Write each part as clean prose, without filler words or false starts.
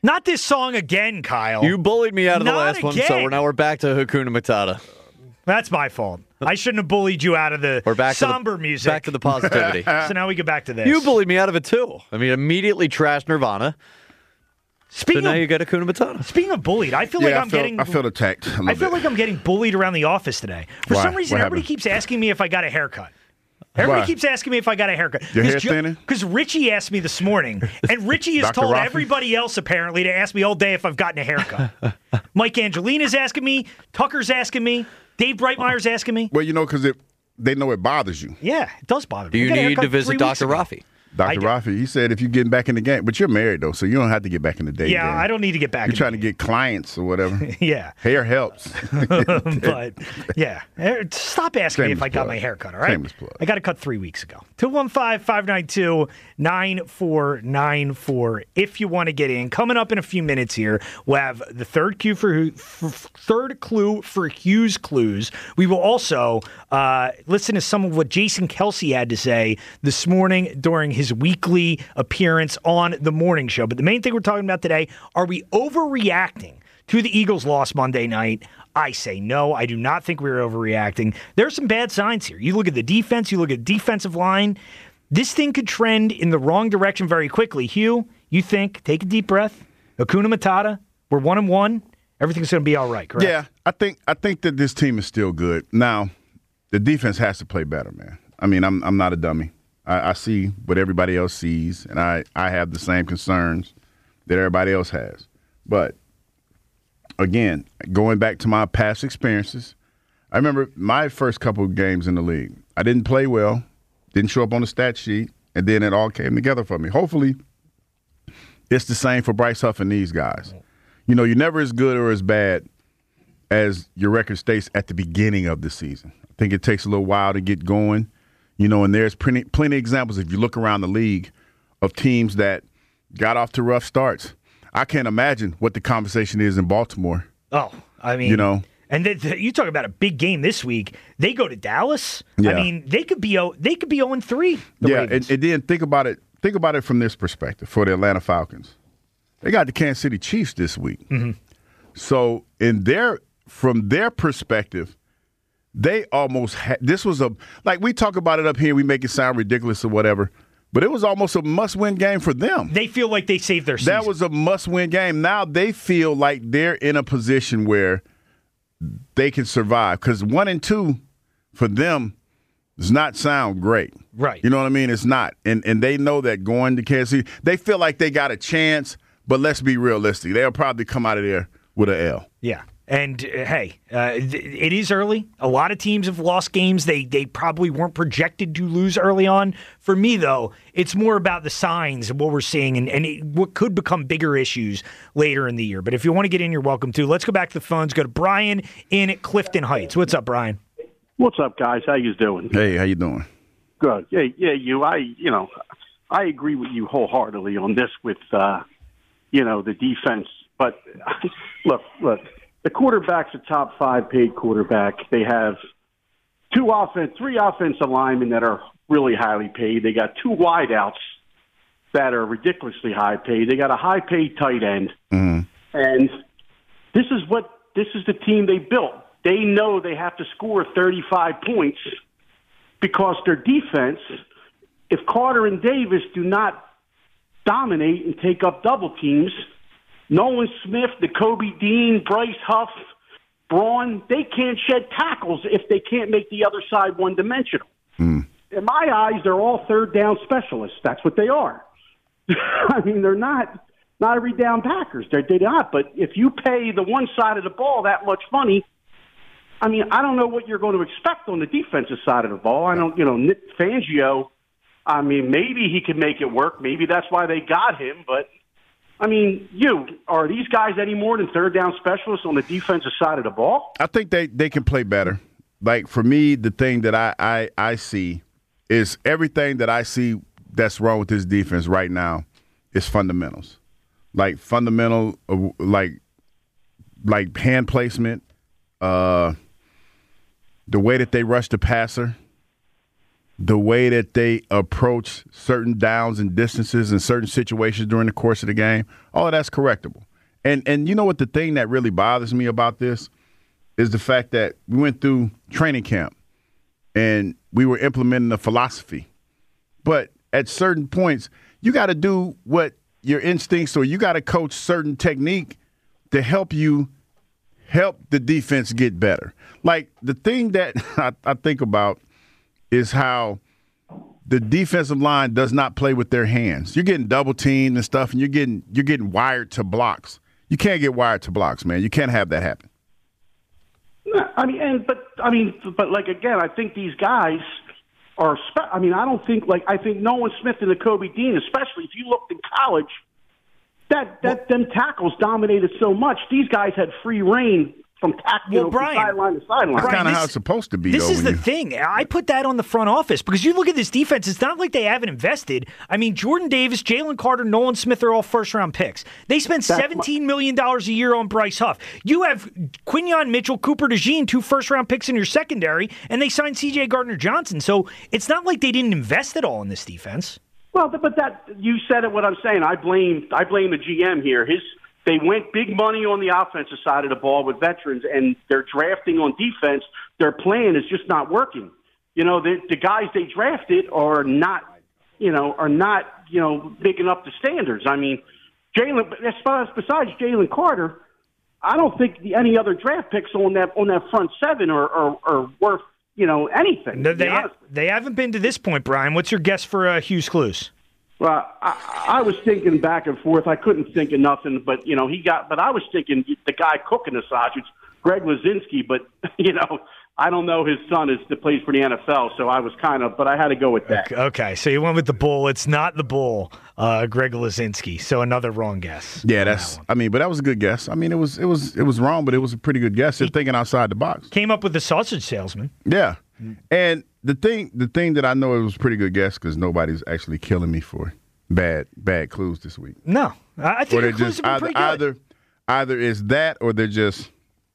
Not this song again, Kyle. You bullied me out of the Not last one, so again. now we're back to Hakuna Matata. That's my fault. I shouldn't have bullied you out of the somber music. Back to the positivity. So now we get back to this. You bullied me out of it, too. I mean, immediately trashed Nirvana. So now you get Hakuna Matata. Speaking of bullied, I feel like I feel attacked. I feel like I'm getting bullied around the office today. For Why? some reason, What everybody happened? keeps asking me if I got a haircut. Everybody Why? keeps asking me if I got a haircut. Your hair thinning? Because Richie asked me this morning, and Richie has Dr. told Rafi? everybody else, apparently, to ask me all day if I've gotten a haircut. Mike Angelina's asking me. Tucker's asking me. Dave Breitmeyer's asking me. Well, because they know it bothers you. Yeah, it does bother me. Do you I got a need haircut to visit 3 weeks Dr. ago. Rafi? Dr. Rafi, he said if you're getting back in the game, but you're married, though, so you don't have to get back in the day. Yeah, game. I don't need to get back You're in trying the to get clients or whatever. Yeah. Hair helps. But, yeah. Stop asking me if I got my hair cut, all right? Shameless plug. I got it cut 3 weeks ago. 215-592-9494 if you want to get in. Coming up in a few minutes here, we'll have the third clue for Hughes Clues. We will also listen to some of what Jason Kelsey had to say this morning during his weekly appearance on the morning show. But the main thing we're talking about today, are we overreacting to the Eagles' loss Monday night? I say no. I do not think we're overreacting. There's some bad signs here. You look at the defense, you look at the defensive line. This thing could trend in the wrong direction very quickly. Hugh, you think, take a deep breath, Hakuna Matata, we're 1-1, everything's going to be all right, correct? Yeah, I think that this team is still good. Now, the defense has to play better, man. I mean, I'm not a dummy. I see what everybody else sees, and I have the same concerns that everybody else has. But, again, going back to my past experiences, I remember my first couple of games in the league. I didn't play well, didn't show up on the stat sheet, and then it all came together for me. Hopefully, it's the same for Bryce Huff and these guys. You know, you're never as good or as bad as your record states at the beginning of the season. I think it takes a little while to get going, you know, and there's plenty of examples if you look around the league of teams that got off to rough starts. I can't imagine what the conversation is in Baltimore. Oh, I mean, you know. And you talk about a big game this week. They go to Dallas. Yeah. I mean, they could be 0-3. Yeah, and then think about it. Think about it from this perspective for the Atlanta Falcons. They got the Kansas City Chiefs this week. Mm-hmm. So from their perspective, they almost this was like we talk about it up here. We make it sound ridiculous or whatever, but it was almost a must-win game for them. They feel like they saved their season. That was a must-win game. Now they feel like they're in a position where they can survive because 1-2 for them does not sound great. Right. You know what I mean? It's not. And they know that going to Kansas City, they feel like they got a chance, but let's be realistic. They'll probably come out of there with an L. Yeah. And, hey, it is early. A lot of teams have lost games they probably weren't projected to lose early on. For me, though, it's more about the signs of what we're seeing and what could become bigger issues later in the year. But if you want to get in, you're welcome to. Let's go back to the phones. Go to Brian in Clifton Heights. What's up, Brian? What's up, guys? How you doing? Hey, how you doing? Good. Yeah, I agree with you wholeheartedly on this with, the defense. But look, the quarterback's a top 5 paid quarterback. They have 3 offensive linemen that are really highly paid. They got 2 wideouts that are ridiculously high paid. They got a high paid tight end. Mm-hmm. And this is the team they built. They know they have to score 35 points because their defense, if Carter and Davis do not dominate and take up double teams, Nolan Smith, Nakobe Dean, Bryce Huff, Braun, they can't shed tackles if they can't make the other side one-dimensional. Mm. In my eyes, they're all third-down specialists. That's what they are. I mean, they're not every down Packers. They're not. But if you pay the one side of the ball that much money, I mean, I don't know what you're going to expect on the defensive side of the ball. I don't, Nick Fangio, I mean, maybe he could make it work. Maybe that's why they got him. But, I mean, are these guys any more than third-down specialists on the defensive side of the ball? I think they can play better. Like, for me, the thing that I see is everything that I see that's wrong with this defense right now is fundamentals. Like, fundamental, like hand placement, the way that they rush the passer, the way that they approach certain downs and distances and certain situations during the course of the game, all of that's correctable. And you know what the thing that really bothers me about this is the fact that we went through training camp and we were implementing a philosophy. But at certain points, you got to do what your instincts, or you got to coach certain technique to help the defense get better. Like, the thing that I think about is how the defensive line does not play with their hands. You're getting double teamed and stuff, and you're getting wired to blocks. You can't get wired to blocks, man. You can't have that happen. But like, again, I think these guys are. I think Nolan Smith and Nakobe Dean, especially if you looked in college, them tackles dominated so much. These guys had free reign from sideline to sideline. That's kind of how it's supposed to be. This is the thing. I put that on the front office because you look at this defense. It's not like they haven't invested. I mean, Jordan Davis, Jalen Carter, Nolan Smith are all first-round picks. They spent $17 million a year on Bryce Huff. You have Quinyon Mitchell, Cooper DeJean, 2 first-round picks in your secondary, and they signed C.J. Gardner-Johnson. So it's not like they didn't invest at all in this defense. Well, but that you said it. What I'm saying, I blame the GM here. They went big money on the offensive side of the ball with veterans, and they're drafting on defense. Their plan is just not working. You know, the guys they drafted are not bigging up the standards. I mean, besides Jalen Carter, I don't think any other draft picks on that front seven are worth anything. They haven't been to this point, Brian. What's your guess for Hughes Clues? Well, I was thinking back and forth. I couldn't think of nothing, but But I was thinking the guy cooking the sausage, Greg Lazinski. But I don't know his son plays for the NFL, so I was but I had to go with that. Okay, so you went with the bull. It's not the bull, Greg Lazinski. So another wrong guess. Yeah, but that was a good guess. I mean, it was wrong, but it was a pretty good guess. They're thinking outside the box. Came up with the sausage salesman. Yeah, and the thing that I know it was a pretty good guess because nobody's actually killing me for bad clues this week. No, I think your clues have been pretty good. Either it's that or they're just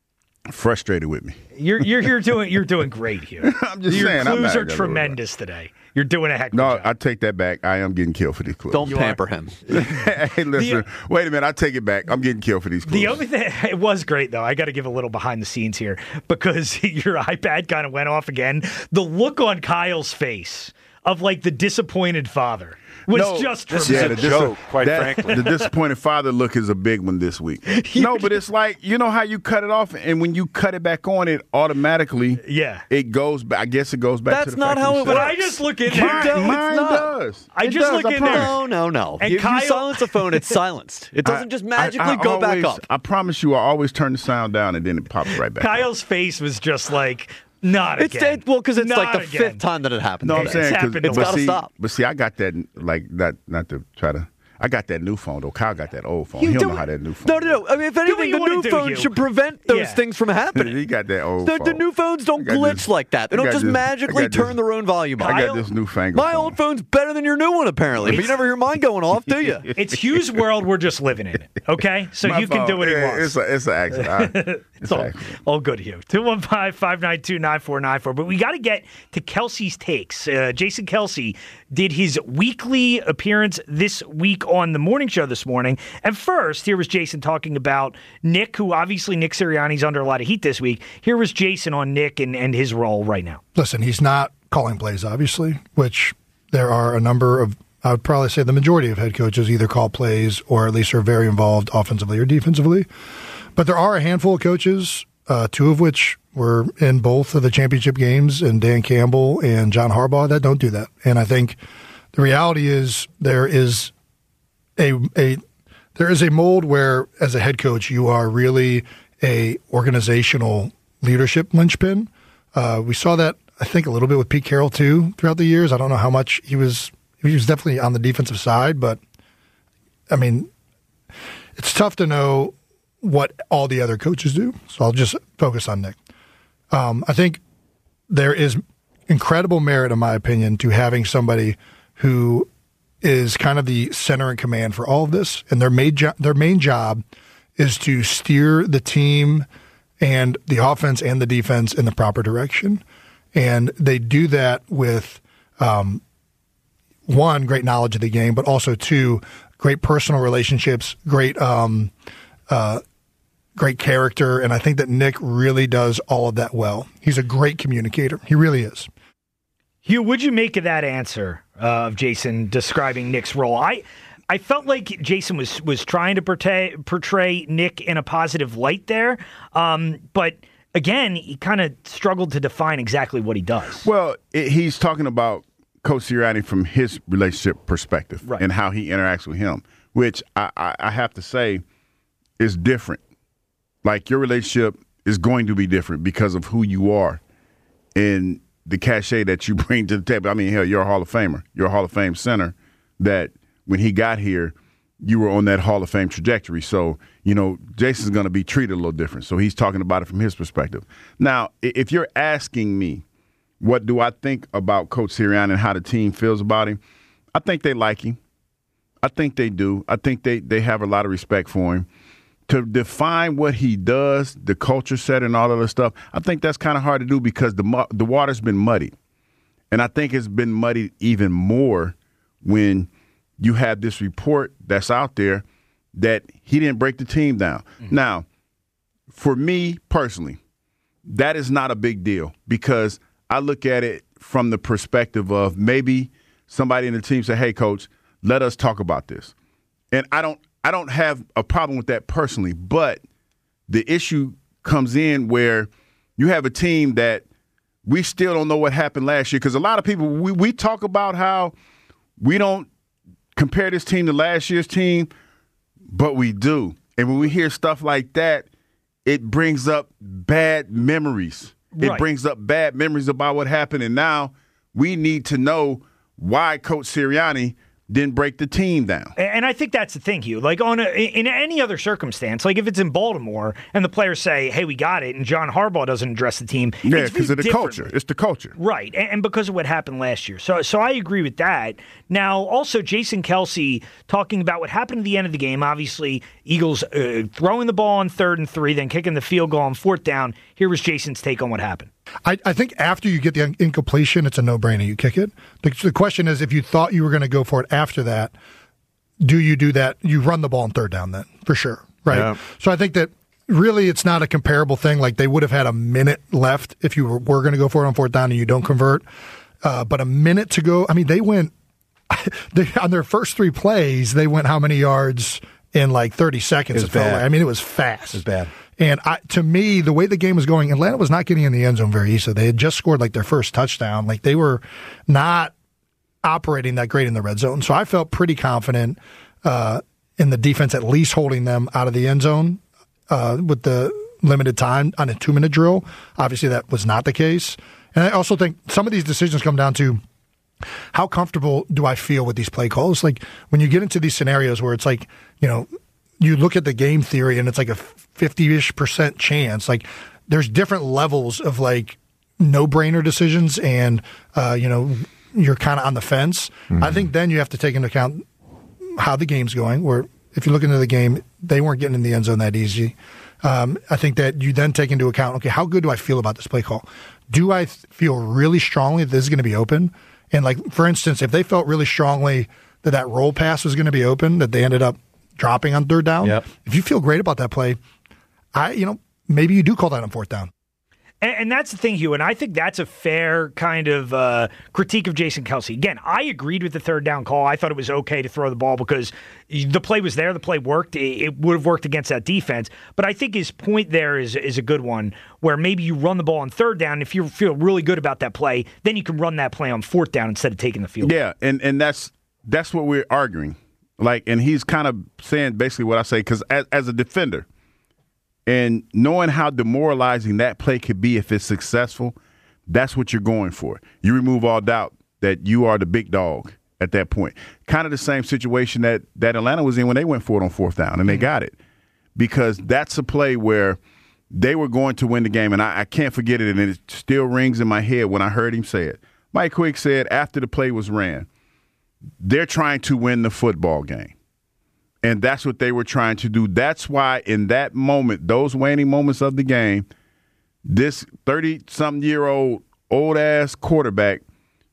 frustrated with me. You're doing great here. I'm just your saying. Your clues are tremendous today. You're doing a heck of a job. No, I take that back. I am getting killed for these clues. Don't pamper him. Hey, listen. Wait a minute. I take it back. I'm getting killed for these clues. The only thing, it was great, though. I got to give a little behind the scenes here because your iPad kind of went off again. The look on Kyle's face of like the disappointed father was just tremendous. Yeah, the joke, quite frankly. The disappointed father look is a big one this week. No, but it's like, you know how you cut it off, and when you cut it back on, it automatically, it goes back. I guess it goes back to the That's not how it works. But I just look in there. Mine does. I just look in there. No. And you Kyle, silence a phone, it's silenced. It doesn't just magically go back up. I promise you, I always turn the sound down, and then it pops right back Kyle's face was just like, not again. Well, because it's not like the again. 5th time that it happened. No, I'm saying it's got to stop. But see, I got that not to try to. I got that new phone though. Kyle got that old phone. He don't know how that new phone. No. I mean, if anything, the new phone should prevent those things from happening. He got that old phone. The new phones don't glitch like that. They don't just magically turn their own volume up. I got this newfangled My old phone's better than your new one, apparently. But you never hear mine going off, do you? It's Hughes' world. We're just living in it. Okay? So Hugh can do what he wants. It's an accident. It's all good, Hugh. 215-592-9494. But we got to get to Kelsey's takes. Jason Kelce did his weekly appearance this week on the morning show this morning. And first, here was Jason talking about Nick, who obviously Nick Sirianni's under a lot of heat this week. Here was Jason on Nick and his role right now. Listen, he's not calling plays, obviously, which there are a number of, I would probably say the majority of head coaches either call plays or at least are very involved offensively or defensively. But there are a handful of coaches, 2 of which were in both of the championship games, and Dan Campbell and John Harbaugh, that don't do that. And I think the reality is there is a mold where, as a head coach, you are really a organizational leadership linchpin. We saw that, I think, a little bit with Pete Carroll too throughout the years. I don't know how much he was definitely on the defensive side, but I mean, it's tough to know what all the other coaches do. So I'll just focus on Nick. I think there is incredible merit, in my opinion, to having somebody who is kind of the center in command for all of this. And their main job is to steer the team and the offense and the defense in the proper direction. And they do that with one, great knowledge of the game, but also two, great personal relationships, great character, and I think that Nick really does all of that well. He's a great communicator. He really is. Hugh, what'd you make of that answer of Jason describing Nick's role? I felt like Jason was trying to portray Nick in a positive light there, but again, he kind of struggled to define exactly what he does. Well, he's talking about Coach Sirianni from his relationship perspective, right, and how he interacts with him, which I have to say is different. Like, your relationship is going to be different because of who you are and the cachet that you bring to the table. I mean, hell, you're a Hall of Famer. You're a Hall of Fame center that when he got here, you were on that Hall of Fame trajectory. So, Jason's going to be treated a little different. So he's talking about it from his perspective. Now, if you're asking me, what do I think about Coach Sirianni and how the team feels about him, I think they like him. I think they do. I think they have a lot of respect for him. To define what he does, the culture set and all of that stuff, I think that's kind of hard to do because the water's been muddied. And I think it's been muddied even more when you have this report that's out there that he didn't break the team down. Mm-hmm. Now, for me personally, that is not a big deal because I look at it from the perspective of maybe somebody in the team say, hey, coach, let us talk about this. And I don't have a problem with that personally, but the issue comes in where you have a team that we still don't know what happened last year because a lot of people, we talk about how we don't compare this team to last year's team, but we do. And when we hear stuff like that, it brings up bad memories. Right. It brings up bad memories about what happened, and now we need to know why Coach Sirianni didn't break the team down. And I think that's the thing, Hugh. Like in any other circumstance, like if it's in Baltimore and the players say, hey, we got it, and John Harbaugh doesn't address the team. Yeah, because of the culture. It's the culture. Right, and because of what happened last year. So I agree with that. Now, also, Jason Kelce talking about what happened at the end of the game. Obviously, Eagles throwing the ball on 3rd and 3, then kicking the field goal on 4th down. Here was Jason's take on what happened. I think after you get the incompletion, it's a no-brainer. You kick it. The question is, if you thought you were going to go for it after that, do you do that? You run the ball on 3rd down then, for sure, right? Yeah. So I think that really it's not a comparable thing. Like they would have had a minute left if you were going to go for it on 4th down and you don't convert. But a minute to go, I mean, they went on their first 3 plays, they went how many yards in like 30 seconds? It felt like. I mean, it was fast. It was bad. And to me, the way the game was going, Atlanta was not getting in the end zone very easily. They had just scored like their first touchdown. Like they were not operating that great in the red zone. So I felt pretty confident in the defense at least holding them out of the end zone with the limited time on a 2-minute drill. Obviously, that was not the case. And I also think some of these decisions come down to how comfortable do I feel with these play calls? Like when you get into these scenarios where it's like, you look at the game theory and it's like a 50-ish% chance. Like there's different levels of like no-brainer decisions and, you're kind of on the fence. Mm-hmm. I think then you have to take into account how the game's going, where if you look into the game, they weren't getting in the end zone that easy. I think that you then take into account, okay, how good do I feel about this play call? Do I feel really strongly that this is going to be open? And like, for instance, if they felt really strongly that roll pass was going to be open, that they ended up dropping on 3rd down. Yep. If you feel great about that play, maybe you do call that on 4th down. And that's the thing, Hugh, and I think that's a fair kind of critique of Jason Kelce. Again, I agreed with the 3rd down call. I thought it was okay to throw the ball because the play was there, the play worked. It would have worked against that defense. But I think his point there is a good one, where maybe you run the ball on 3rd down. If you feel really good about that play, then you can run that play on 4th down instead of taking the field. Yeah, and that's what we're arguing. Like, and he's kind of saying basically what I say, because as a defender, and knowing how demoralizing that play could be if it's successful, that's what you're going for. You remove all doubt that you are the big dog at that point. Kind of the same situation that Atlanta was in when they went for it on 4th down, and they got it. Because that's a play where they were going to win the game, and I can't forget it, and it still rings in my head when I heard him say it. Mike Quick said after the play was ran, they're trying to win the football game. And that's what they were trying to do. That's why in that moment, those waning moments of the game, this 30-something-year-old old-ass quarterback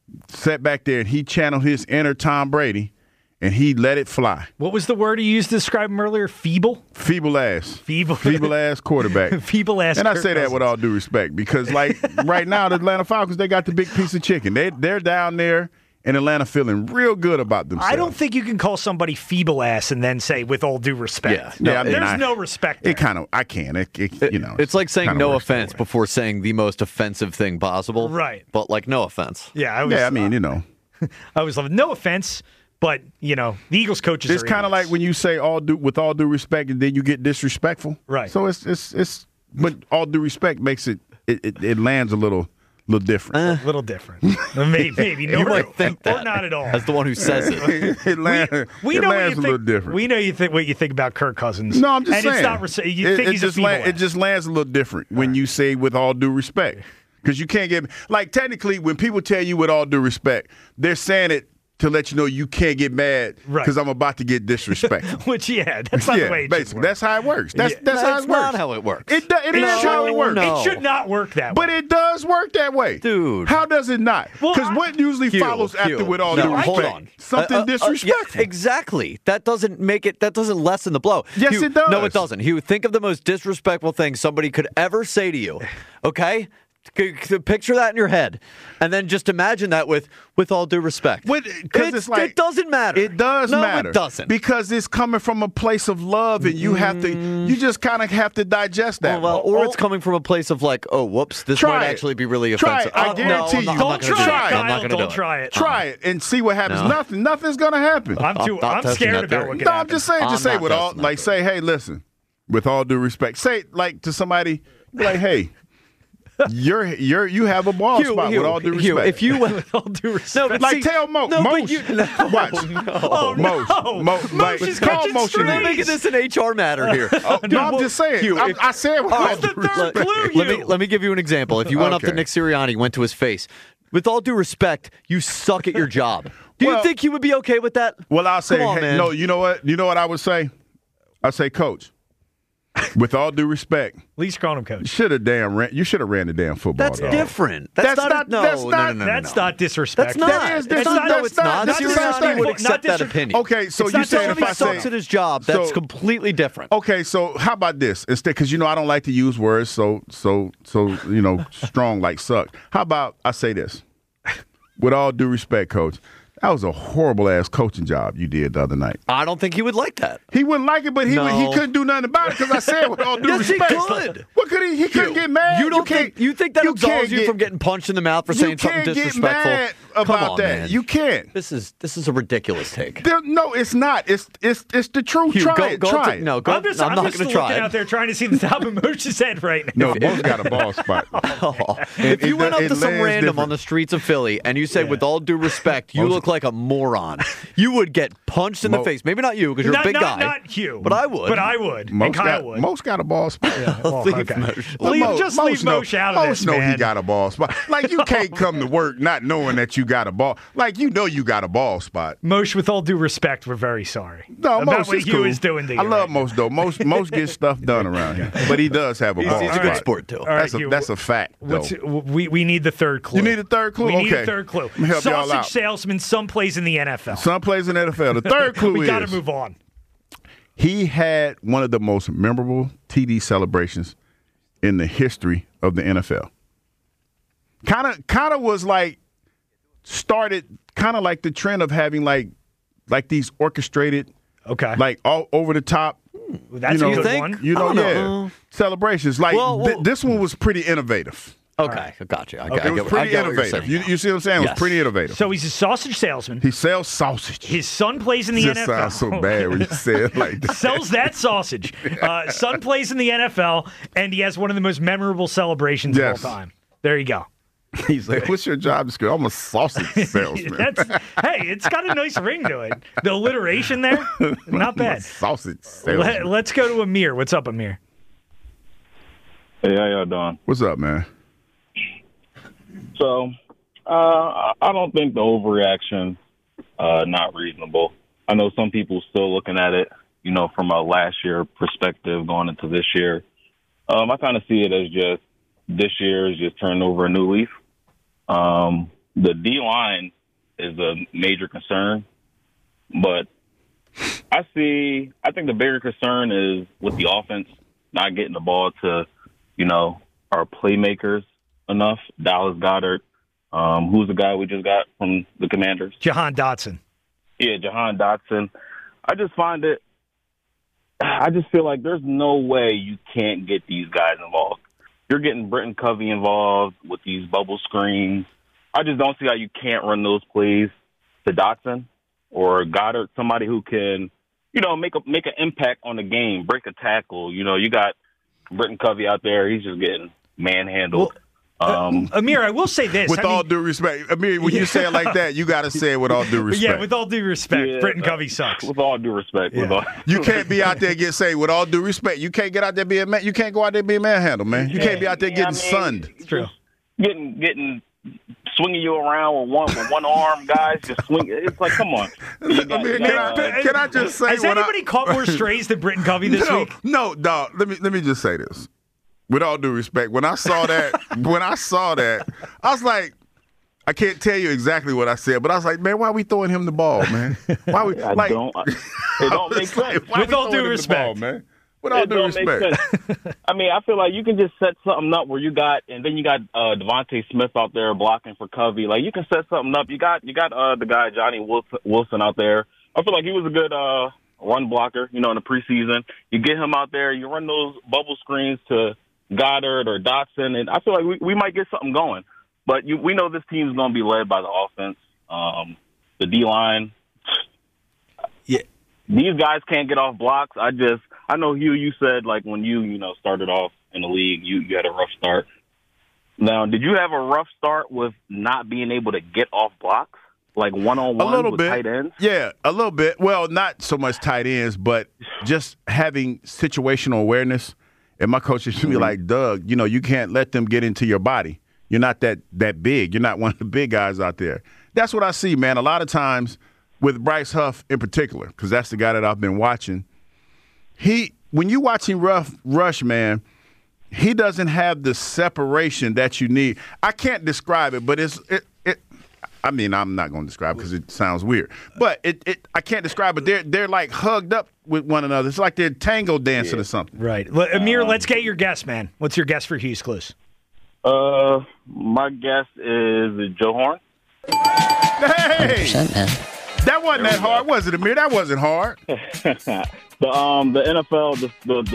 sat back there and he channeled his inner Tom Brady, and he let it fly. What was the word he used to describe him earlier? Feeble? Feeble ass quarterback. Feeble ass. And I Kirk say that Cousins. with all due respect because, like, right now, the Atlanta Falcons, they got the big piece of chicken. They're down there in Atlanta feeling real good about themselves. I don't think you can call somebody feeble ass and then say, with all due respect. Yeah, I mean, there's no respect there. It kind of, I can. It's like saying kinda no works that offense way. before saying the most offensive thing possible. Right. But, like, no offense. Yeah, I mean, I was loving. No offense, but the Eagles coaches. It's are kind of like when you say with all due respect, and then you get disrespectful. Right. So it's but all due respect makes it lands a little different. a little different. Maybe no, You might think that. or not at all. As the one who says it. It lands know a what you little think. different. We know what you think about Kirk Cousins. No, I'm just and saying. It's not. You think he's a feeble it just lands a little different when you say with all due respect, because you can't get like technically when people tell you with all due respect, they're saying it to let you know you can't get mad because I'm about to get disrespectful. Which that's not the way it should basically work. That's how it works. That's how it works. not how it works. It is how it works. No. It should not work that way. But it does work that way. Dude. How does it not? Well, Because what usually follows after with all due respect? Hold on. Something disrespectful. Yeah, exactly. That doesn't lessen the blow. Yes, Hugh, it does. No, it doesn't. Hugh, think of the most disrespectful thing somebody could ever say to you. Okay? Picture that in your head, and then just imagine that with all due respect. Because it's like it doesn't matter. It does matter. No, it doesn't. Because it's coming from a place of love, and you just kind of have to digest that. Or it's coming from a place of like, oh, whoops, this Try might it. actually be really Try offensive. it. I guarantee you. Don't try it, I'm not Kyle. going to do Don't it. try it. Try it and see what happens. No. Nothing's gonna happen. I'm testing scared that about theory. what could No, happen. I'm just saying. I'm Just say not with all testing that like say, hey, listen. With all due respect, say like to somebody like, hey. You have a ball spot with all due respect. Hugh, if you with all due respect. but like see- tell Mo, no, but Moshe. you- no. Watch. Oh, no. Like, Moshe is call catching Moshe. We're strays. making this an HR matter here. No, I'm just saying. Hugh, I said with all What's the due third respect. clue, Hugh? Let me give you an example. If you went up to Okay. Nick Sirianni, went to his face, with all due respect, you suck at your job. Do you Well- think he would be okay with that? Well, I'll say, Come on, hey, man. no, you know what? You know what I would say? I say, Coach, with all due respect, Lee Scronum, coach. you should have ran the damn football. That's dog. different. That's not. not- No, that's no, not- no, no, no, That's no. not disrespectful. That's not. That is That's not. disrespectful. No, it's not. That's Sirianni disrespectful. would accept Not that disres- opinion. Okay, so It's you not saying If if I he say sucks at his job, that's So- completely different. Okay, so how about this instead? Because I don't like to use words so strong like suck. How about I say this? With all due respect, Coach, that was a horrible ass coaching job you did the other night. I don't think he would like that. He wouldn't like it, but he No. couldn't do nothing about it because I said with all due Yes, he respect. could. What could he? He couldn't get mad. You don't think that you absolves can't you get- from getting punched in the mouth for You saying something can't get disrespectful? mad Come about on, that. man. You can't. This is a ridiculous take. No, it's not. It's the truth. Hugh, Try go it. up Try to- it. No, go. I'm just I'm not just going to looking try out it. there trying to see the top of Moshe's head right now. No, Mo's got a ball spot. If you went up it to some lands random different. on the streets of Philly and you said, with all due respect, you look like a moron, you would get punched in the Mo- face. Maybe not you, because you're a big guy. Not Hugh. But I would. But I would. And Kyle would. Most got a ball spot. Oh, Leave okay. Moshe. Just leave Moshe out of Moshe this, know man. he got a ball spot. Like you can't come to work not knowing that you got a ball. Like you know you got a ball spot. Moshe, with all due respect, we're very sorry. No, about Moshe what is Hugh cool. is doing to you. I love right Moshe though. Most gets stuff done around here, but he does have a ball He's a spot. good sport, too. All right, Hugh, That's a fact. Though. we need the third clue. You need a third clue? We need Okay. a third clue. Let me help y'all Sausage out. salesman, someplace in the NFL. Some plays in the NFL. The third clue we is got to move on. he had one of the most memorable TD celebrations in the history of the NFL. Kind of was like started kind of like the trend of having like these orchestrated, Okay. like all over the top. That's you a know, good think? one. You know, I don't yeah, know. celebrations. Like Well, this one was pretty innovative. Okay, gotcha. I It was get what pretty you're innovative. saying. You see what I'm saying? It Yes. was pretty innovative. So he's a sausage salesman. He sells sausage. His son plays in the Just NFL. sounds so bad when you say it like that. Sells that sausage. Son plays in the NFL, and he has one of the most memorable celebrations Yes. of all time. There you go. He's like, "What's your job description?" I'm a sausage salesman. Hey, it's got a nice ring to it. The alliteration there, not I'm a bad. sausage salesman. Let's go to Amir. What's up, Amir? Hey, how y'all doing? What's up, man? So, I don't think the overreaction not reasonable. I know some people still looking at it, from a last year perspective going into this year. I kind of see it as just this year is just turning over a new leaf. the D-line is a major concern, but I think the bigger concern is with the offense not getting the ball to, our playmakers enough. Dallas Goedert, who's the guy we just got from the Commanders? Jahan Dotson. Yeah, Jahan Dotson. I just feel like there's no way you can't get these guys involved. You're getting Britton Covey involved with these bubble screens. I just don't see how you can't run those plays to Dotson or Goddard, somebody who can, make an impact on the game, break a tackle. You got Britton Covey out there. He's just getting manhandled. Amir, I will say this. With all due respect, Amir, when you say it like that, you got to say it with all due respect. Yeah, with all due respect, Britton Covey sucks. With all due respect. Yeah. You can't be out there with all due respect. You can't get out there being you can't go out there being manhandled, man. You can't be out there getting sunned. It's true. Getting swinging you around with one arm, guys. Just swing. It's like, come on. Can I just say? Has anybody caught more strays than Britton Covey this week? No, dog. Let me just say this. With all due respect, when I saw that, I was like, I can't tell you exactly what I said, but I was like, man, why are we throwing him the ball, man? Why we? It don't make sense. With all due respect, man. With all due respect. I mean, I feel like you can just set something up where you got Devontae Smith out there blocking for Covey. Like, you can set something up. You got the guy Johnny Wilson out there. I feel like he was a good run blocker, in the preseason. You get him out there. You run those bubble screens to Goddard or Dotson, and I feel like we might get something going. But we know this team is going to be led by the offense. The D-line. Yeah. These guys can't get off blocks. I know, Hugh, you said, like, when you started off in the league, you had a rough start. Now, did you have a rough start with not being able to get off blocks? Like one-on-one with tight ends? Yeah, a little bit. Well, not so much tight ends, but just having situational awareness. And my coach used to be like, Doug, you can't let them get into your body. You're not that big. You're not one of the big guys out there. That's what I see, man. A lot of times with Bryce Huff in particular, because that's the guy that I've been watching, when you watch him rush, man, he doesn't have the separation that you need. I can't describe it, but I mean, I'm not going to describe it because it sounds weird. But I can't describe it. They're like hugged up with one another. It's like they're tango dancing or something. Right. Amir, let's get your guess, man. What's your guess for Hughes Clues? My guess is Joe Horn. Hey! 100%, man. That wasn't that hard, was it, Amir? That wasn't hard. The NFL,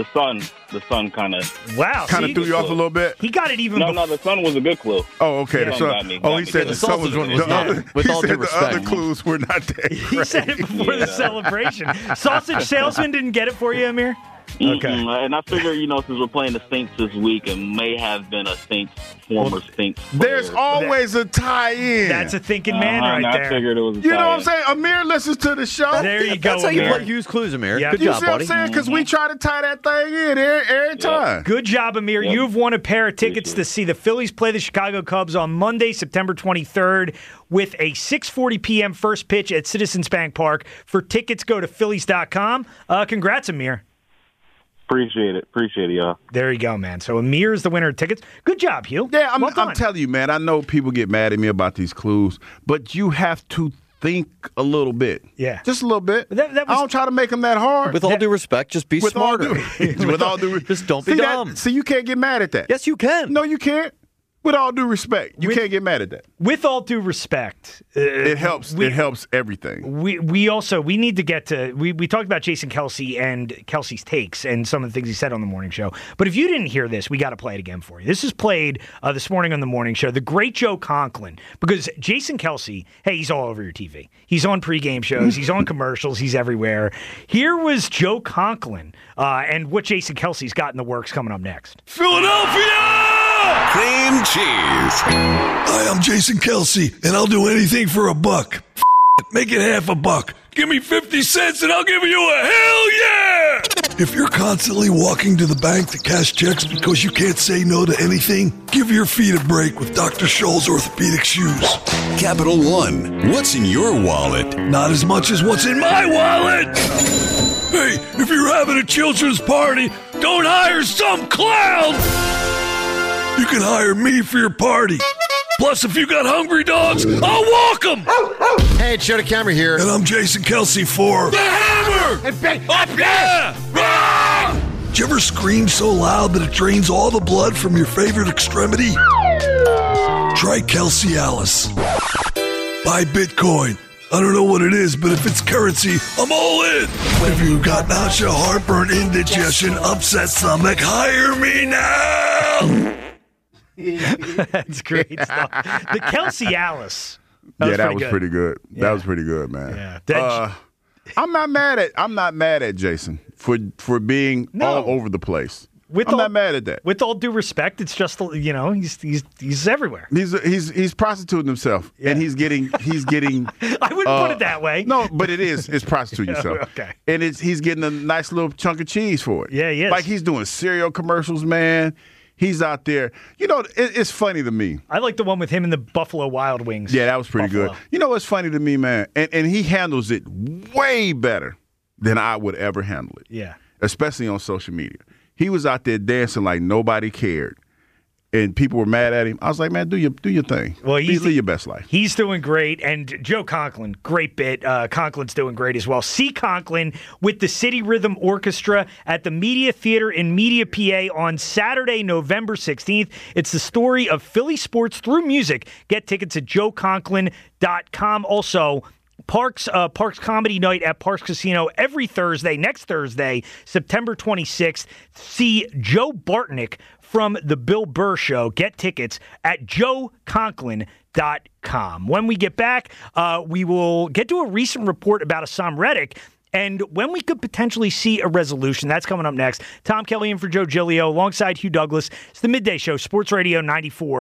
the sun kind of threw you off a little bit. He got it even. No, the sun was a good clue. Oh, okay. The sun got me. He said the sun was one of the other. With He all due said the respect. other clues were not that He great. said it before the celebration. Sausage salesman didn't get it for you, Amir? Okay. And I figure, since we're playing the Saints this week, it may have been a former Saints player. There's always a tie-in. That's a thinking man right I there. figured it was a You know what I'm tie-in. saying? Amir listens to the show. There you go, That's how you Amir. play Hughes Clues, Amir. Yeah. Good You job, see what I'm buddy. saying? Because we try to tie that thing in every time. Good job, Amir. Yep. You've won a pair of tickets to see the Phillies play the Chicago Cubs on Monday, September 23rd, with a 6:40 p.m. first pitch at Citizens Bank Park. For tickets, go to Phillies.com. Congrats, Amir. Appreciate it, y'all. There you go, man. So Amir is the winner of tickets. Good job, Hugh. Yeah, I'm Well done. telling you, man, I know people get mad at me about these clues, but you have to think a little bit. Yeah. Just a little bit. That was- I don't try to make them that hard. With all due respect, just be With all smarter. with all due Just don't be See that- dumb. See, you can't get mad at that. Yes, you can. No, you can't. With all due respect, you can't get mad at that. With all due respect, It helps. It helps everything. we need to get to we talked about Jason Kelsey and Kelsey's takes and some of the things he said on the morning show. But if you didn't hear this, we got to play it again for you. This is played this morning on the morning show. The great Joe Conklin, because Jason Kelsey, hey, he's all over your TV. He's on pregame shows. He's on commercials. He's everywhere. Here was Joe Conklin and what Jason Kelsey's got in the works coming up next. Philadelphia! Cream cheese. Hi, I'm Jason Kelsey, and I'll do anything for a buck. F it, make it half a buck. Give me 50 cents and I'll give you a hell yeah! If you're constantly walking to the bank to cash checks because you can't say no to anything, give your feet a break with Dr. Scholl's orthopedic shoes. Capital One, what's in your wallet? Not as much as what's in my wallet! Hey, if you're having a children's party, don't hire some clown! You can hire me for your party. Plus, if you got hungry dogs, I'll walk them. Hey, it's Joe DeCamera here. And I'm Jason Kelsey for The Hammer. Up, yeah! Rah! Did you ever scream so loud that it drains all the blood from your favorite extremity? Try Kelsey Alice. Buy Bitcoin. I don't know what it is, but if it's currency, I'm all in. If you got nausea, heartburn, indigestion, upset stomach, hire me now. That's great stuff. The Kelsey Alice. That was pretty good. Yeah. That was pretty good, man. Yeah. I'm not mad at Jason for being all over the place. I'm not mad at that. With all due respect, it's just he's everywhere. He's prostituting himself, and he's getting. I wouldn't put it that way. No, but it is. It's prostituting yourself. Okay. And he's getting a nice little chunk of cheese for it. Yeah, he is. Like he's doing cereal commercials, man. He's out there. You know, it's funny to me. I like the one with him and the Buffalo Wild Wings. Yeah, that was pretty good. You know what's funny to me, man? And he handles it way better than I would ever handle it. Yeah. Especially on social media. He was out there dancing like nobody cared, and people were mad at him. I was like, man, do your thing. Well, live your best life. He's doing great, and Joe Conklin, great bit. Conklin's doing great as well. See Conklin with the City Rhythm Orchestra at the Media Theater in Media, PA on Saturday, November 16th. It's the story of Philly sports through music. Get tickets at joeconklin.com. Also, Parks Comedy Night at Parks Casino every Thursday. Next Thursday, September 26th. See Joe Bartnick from The Bill Burr Show. Get tickets at joeconklin.com. When we get back, we will get to a recent report about Hassan Reddick and when we could potentially see a resolution. That's coming up next. Tom Kelly in for Joe Giglio alongside Hugh Douglas. It's the Midday Show, Sports Radio 94.